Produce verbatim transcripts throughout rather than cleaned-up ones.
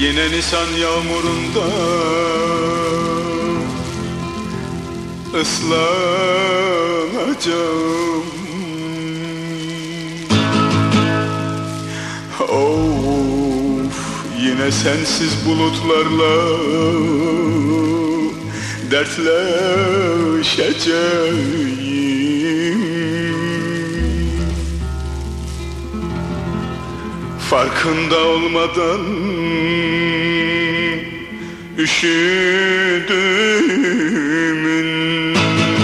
Yine Nisan yağmurunda ıslanacağım. Of, yine sensiz bulutlarla dertleşeceğim. Farkında olmadan üşüdüğümün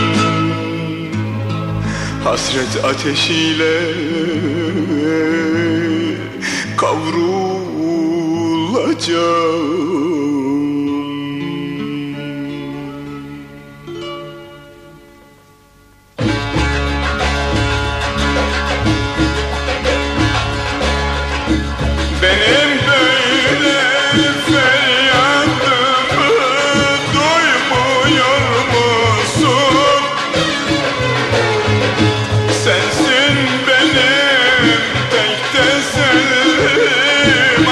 hasret ateşiyle kavrulacağım. Benim böyle feryadımı duymuyor musun? Sensin benim tek tesellim,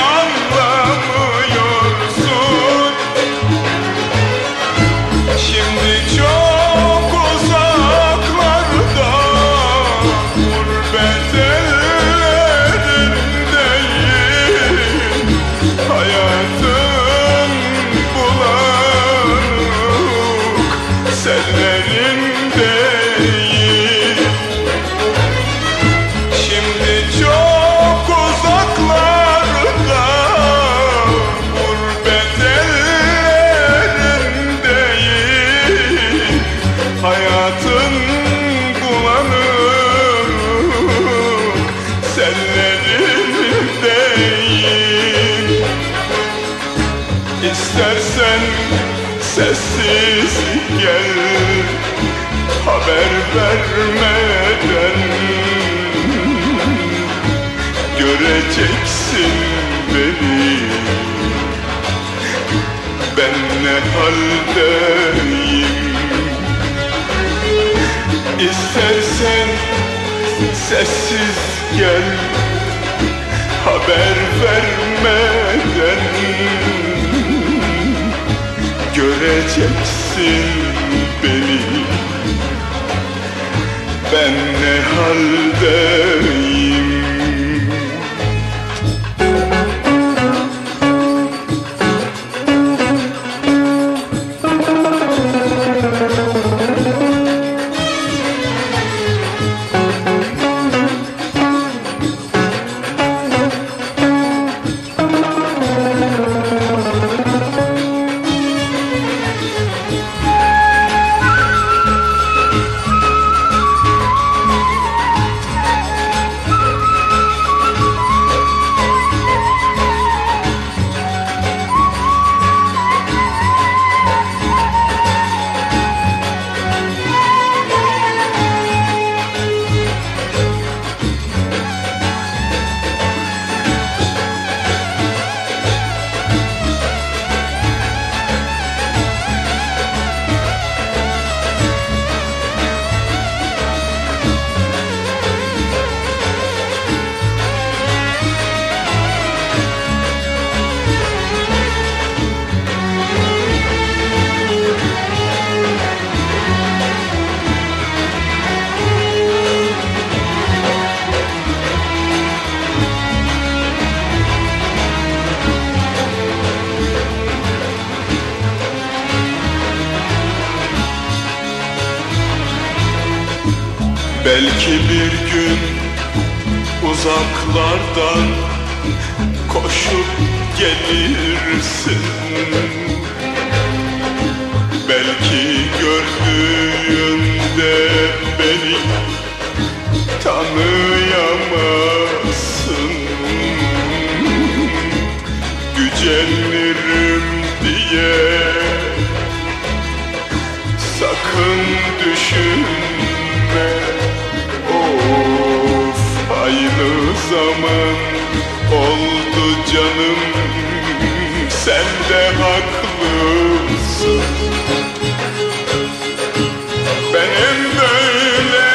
anlamıyorsun. Şimdi çok uzaklarda gurbet hayatın bulanık sellerindeyim. Şimdi çok uzaklarda gurbet ellerindeyim. Hayatın bulanık sellerindeyim. İstersen sessiz gel, haber vermeden göreceksin beni. Ben ne haldeyim? İstersen sessiz gel, haber vermeden göreceksin beni. Ben ne haldeyim? Belki bir gün uzaklardan koşup gelirsin. Belki gördüğünde beni tanıyamazsın. Gücenirim diye sakın düşünme. Of, aynı zaman oldu canım, sen de haklısın. Benim böyle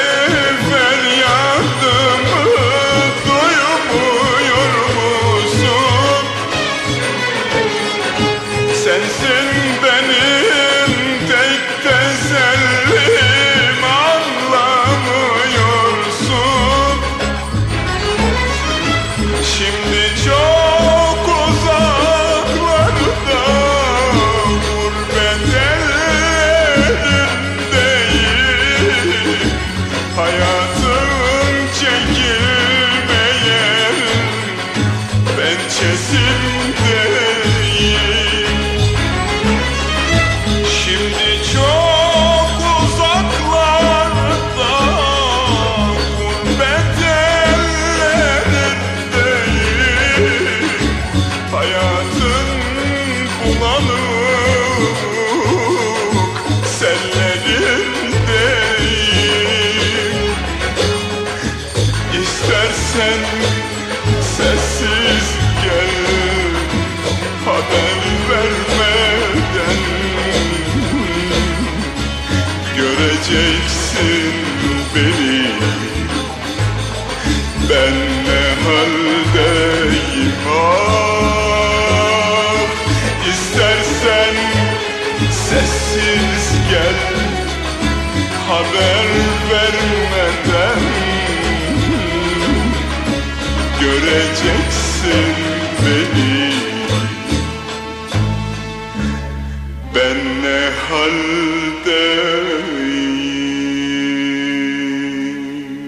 feryadımı duymuyor musun? köşesindeyim. Şimdi çok uzaklarda, gurbet ellerindeyim. Hayatın bulanık sellerindeyim. İstersen sessiz gel, haber vermeden. Göreceksin beni, ben ne haldeyim. Ah, İstersen sessiz gel, haber vermeden. Göreceksin beni, ben ne haldeyim.